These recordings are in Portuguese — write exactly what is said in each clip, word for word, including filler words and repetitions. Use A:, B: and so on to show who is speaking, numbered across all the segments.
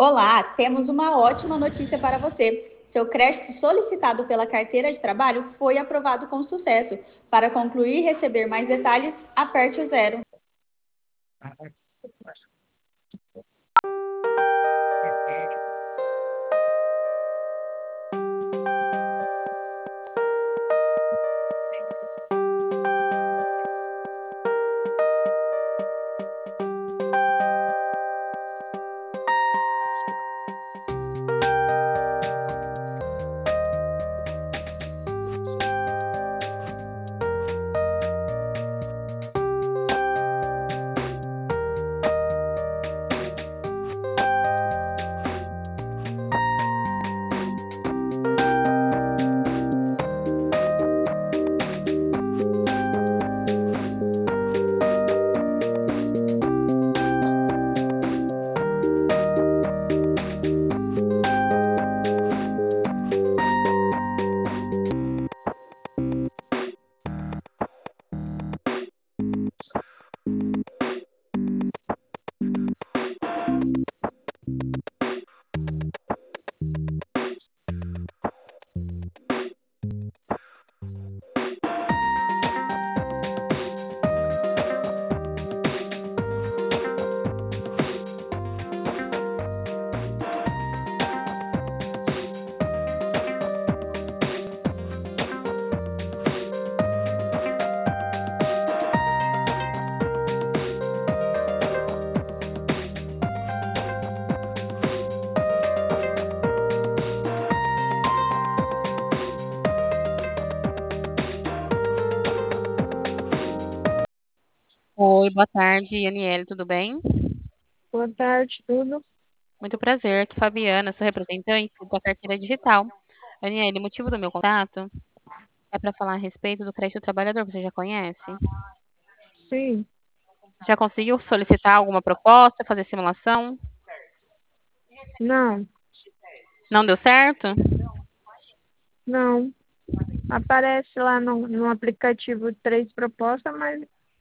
A: Olá, temos uma ótima notícia para você. Seu crédito solicitado pela carteira de trabalho foi aprovado com sucesso. Para concluir e receber mais detalhes, aperte o zero.
B: Oi, boa tarde, Aniele, tudo bem?
C: Boa tarde, tudo?
B: Muito prazer, aqui Fabiana, sou representante da carteira digital. Aniele, o motivo do meu contato é para falar a respeito do crédito trabalhador, você já conhece?
C: Sim,
B: Já conseguiu solicitar alguma proposta, fazer simulação?
C: não,
B: Não deu certo?
C: não. Aparece lá no, no aplicativo três propostas, mas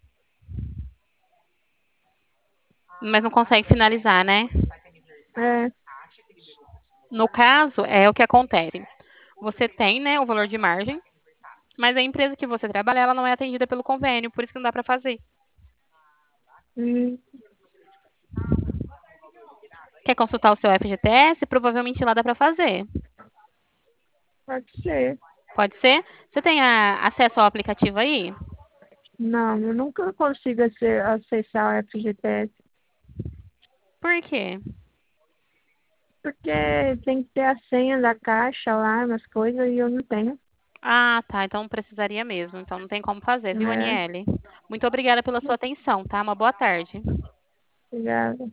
B: Mas não consegue finalizar, né?
C: é,
B: No caso, é o que acontece. Você tem, né, o valor de margem, mas a empresa que você trabalha, ela não é atendida pelo convênio, por isso que não dá para fazer.
C: hum,
B: Quer consultar o seu F G T S? Provavelmente lá dá para fazer.
C: pode ser.
B: Pode ser? Você tem a- acesso ao aplicativo aí?
C: Não, eu nunca consigo ace- acessar o F G T S,
B: Por quê?
C: porque tem que ter a senha da caixa lá, umas coisas, e eu não tenho,
B: Ah, tá. Então precisaria mesmo. Então não tem como fazer, viu,
C: né?
B: Aniele? Muito obrigada pela sua atenção, tá? Uma boa tarde.
C: Obrigada.